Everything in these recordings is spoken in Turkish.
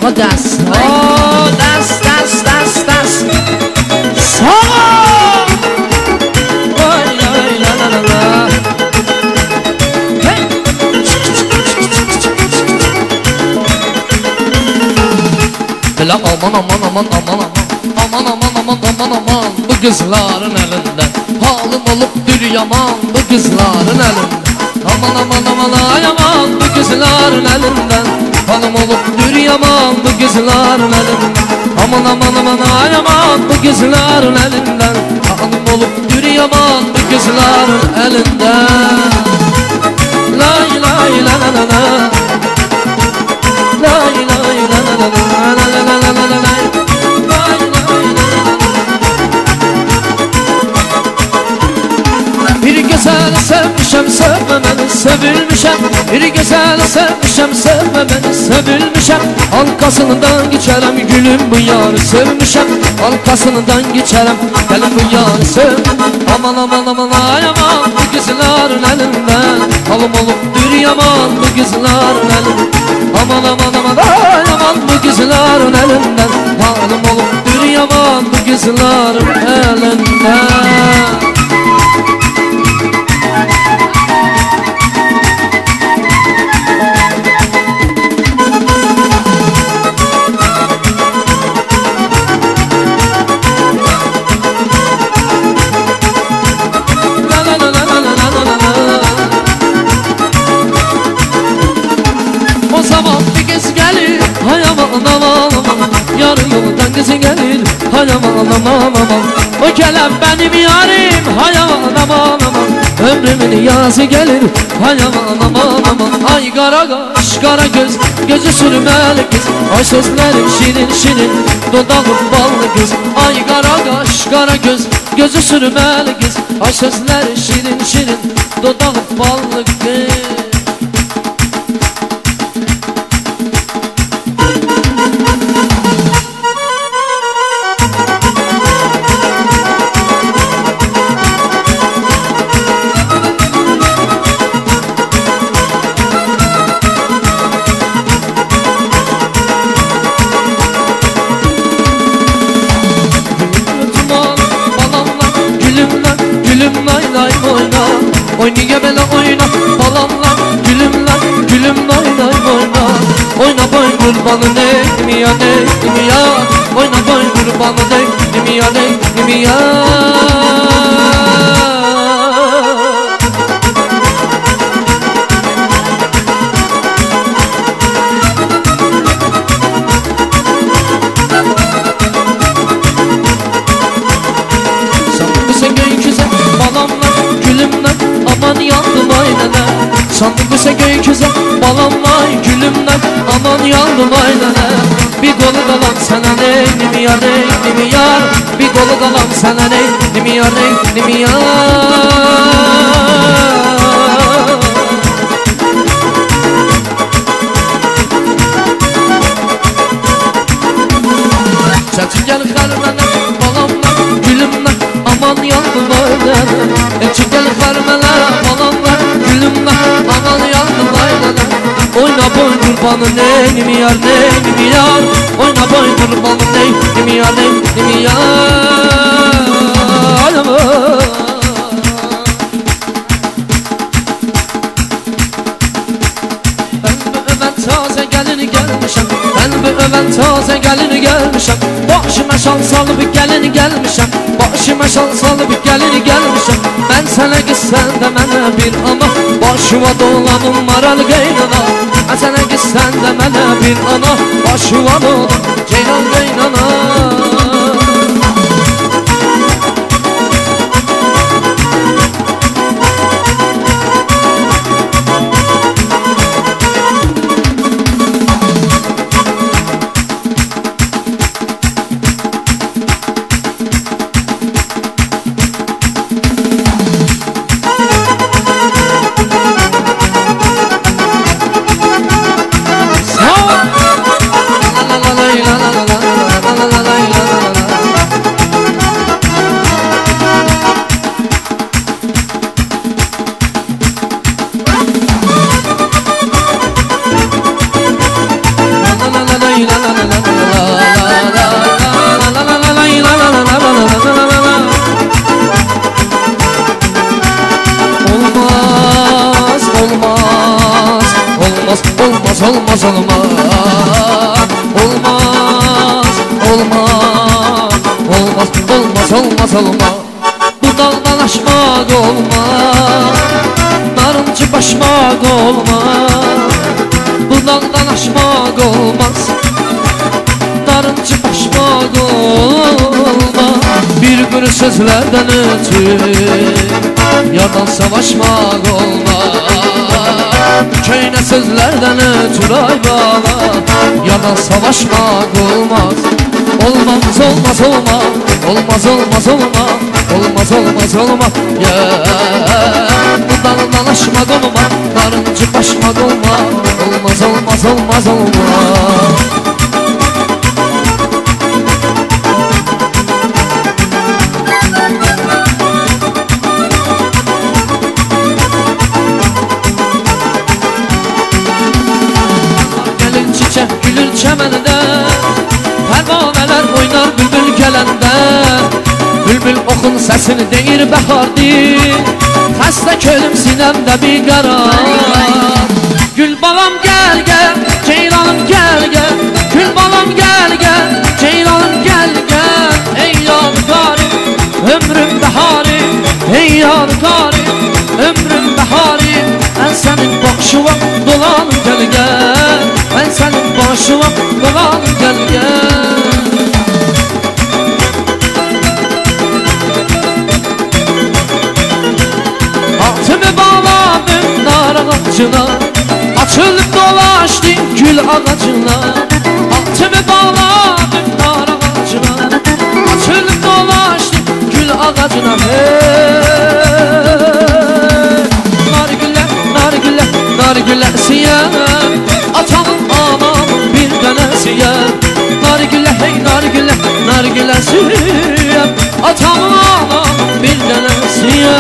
Ağa dəst, dəst, dəst, dəst, dəst. Sağ ay, ay, la, la, la, la. Hey. Belə aman, aman, aman, aman, aman. Aman, aman, aman, aman, aman. Bu kızların elinden halım olup yaman, bu kızların elinden. Aman, aman, aman, ay aman. Bu kızların elinden halım olup yaman, bu kızların elinden. Aman, aman, aman, ay aman. Bu kızların elinden halım olup yaman, bu kızların elinden. Lay lay la la la la. Lay lay la la la la la la la la la. Bir güzel sevmişem, sevmemeni sevilmişem. Bir güzel sevmişem, sevmemeni sevilmişem. Arkasından geçerem gülüm bu yarı sevmişem. Arkasından geçerem gelin bu yarı sev. Aman aman aman ay aman, bu kızların elinden halım olup yaman, bu kızların elinden. Aman aman aman ay aman, bu kızların elinden halım olup yaman, bu kızların elinden. Yarı yoldan kızı gelir, hay aman aman aman. O kelem benim yarim, hay aman aman aman. Ömrümün yazı gelir, hay aman aman aman. Ay kara kaş, kara göz, gözü sürmeli kız. Ay sözlerim şirin şirin, dudağım ballı kız. Ay kara kaş, kara göz, gözü sürmeli kız. Ay sözlerim şirin şirin, dudağım ballı kız. Oyna bela oyna balamla gülümler, gülüm oynay oyna. Oyna boy kurbanı neydim ya neydim ya. Oyna boy kurbanı neydim ya neydim ya. Sandık bu gökyüze balamlar gülümler. Aman yandım aynana. Bir kolu dalan sana neydim yar neydim yar. Bir kolu dalan sana neydim yar neydim yar. Çetin gel karmana balamlar gülümler. Aman yandım aynana. Çetin gel karmana balamlar gülümler. Aman yandım aynana. Oyna boy kurbanı neyim yar neyim yar. Oyna boy kurbanı neyim yar neyim yar. Ben bu öven taze gelini gelmişim. Ben bu öven taze gelini gelmişim. Başıma şal salıp gelini gelmişim. Başıma şal salıp gelini gelmişim. Ben sana gitsen de mənə bir ana. Başıma dolanım maral qaynana. Ben sana gitsen de mənə bir ana. Başıma dolanım ceylan qaynana. La la la la la la la la la la la la la la. olmaz olmaz. Bu daldalaşmak olmaz, narıncı başmak olmaz. Bu daldalaşmak olmaz, narıncı başmak olmaz. Bir kuru sözlerden ötürü yardan savaşmak olmaz. Köyne sözlerden ötürü ay bala yardan savaşmak olmaz. Olmaz olmaz olmaz, olmaz olmaz olmaz, olmaz olmaz olmaz. Bu daldalaşmak olmaz, narıncı başmak olmaz. Olmaz olmaz olmaz olmaz. Gelin çiçek gülür çemeninde, pervaneler oynar bülbül gelende. Bülbül oxun səsini deyir bəhardir, xəstə kölüm sinəmdə bir qərar. Gül balam gəl gəl, ceylanım gəl gəl. Gül balam gəl gəl, ceylanım gəl gəl. Ey yadigarı, ömrüm bəharı. Ey yadigarı, ömrüm bəharı. Mən sənin başıma dolanım gəl gəl. Mən sənin başıma dolanım gəl gəl. Atımı bağladım nar ağacına, açılıp dolaşdım gül ağacına. Atımı bağladım nar ağacına, açılıp dolaşdım gül ağacına. Nargile, nargile, nargile siyah, atamın anamın bir tanesiye. Nargile, hey nargile, nargile siyah, atamın anamın bir tanesiye.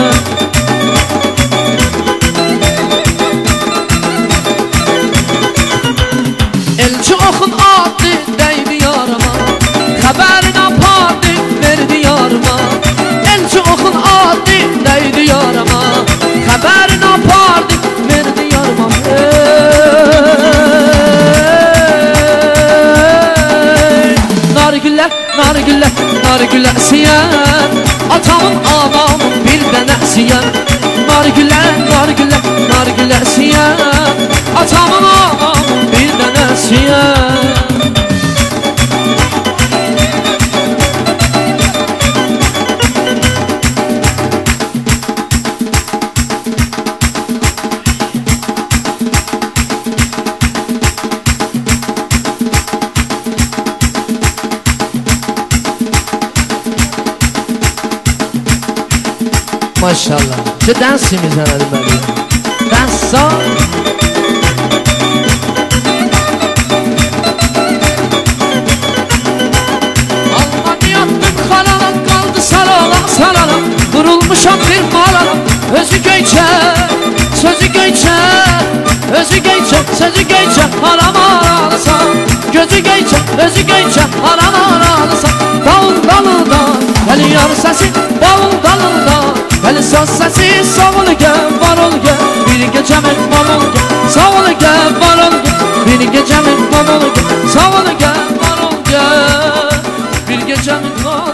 Elçi oxun addı deydi yarıma, xəbərin apardı verdi yarıma. Elçi oxun addı deydi yarıma, xəbərin apardı verdi yarıma. Nargile, nargile, nargile siyen, atamın anamın bir dənəsiyen. Nargile, nargile, nargile siyen, atamın anamın bir dənəsiyen. Maşallah. Çe dans emizlenelim ben. Dansa. Almaniyattık halala kaldı sarala sarala. Vurulmuşam bir malala. Özü göyçe, sözü göyçe. Özü göyçe, sözü göyçe. Haram aralısan. Gözü göyçe, özü göyçe. Haram aralısan. Davul dalından geliyor sesi. Davul dalından gel söz sesi. Sağ ol gel, var ol gel. Bir gecemin mal ol gel. Sağ ol gel, var ol gel. Bir gecemin mal ol gel. Sağ ol gel, var ol gel. Bir gecemin mal